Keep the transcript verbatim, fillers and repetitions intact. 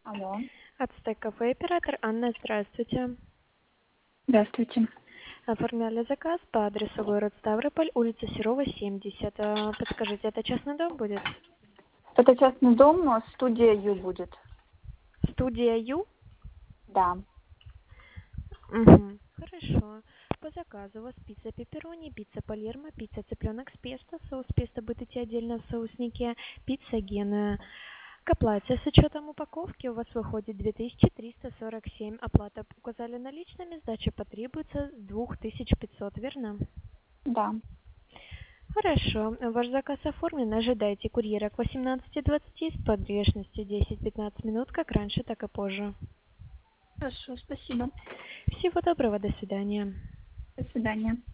Алло. Ацтек кафе, оператор Анна, здравствуйте. Здравствуйте. Оформляли заказ по адресу город Ставрополь, улица Серова, семьдесят. А, Подскажите, это частный дом будет? Это частный дом, но студия Ю будет. Студия Ю? Да. Угу. Хорошо. По заказу у вас пицца пепперони, пицца палермо, пицца цыпленок с песто, соус песто будет идти отдельно в соуснике, пицца гена. К оплате с учетом упаковки у вас выходит две тысячи триста сорок семь. Оплата указали наличными, сдача потребуется с две тысячи пятьсот, верно? Да. Хорошо. Ваш заказ оформлен. Ожидайте курьера к восемнадцати двадцати с погрешностью десять-пятнадцать минут, как раньше, так и позже. Хорошо, спасибо. Всего доброго, до свидания. До свидания.